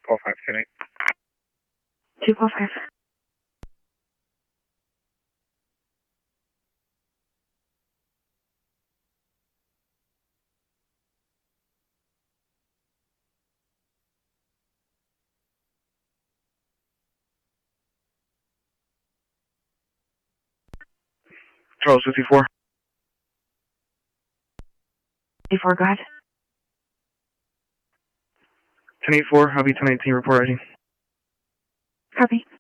245, 245. Charles 54. 54, go ahead. 1084, I'll be 1018, report ready. Copy.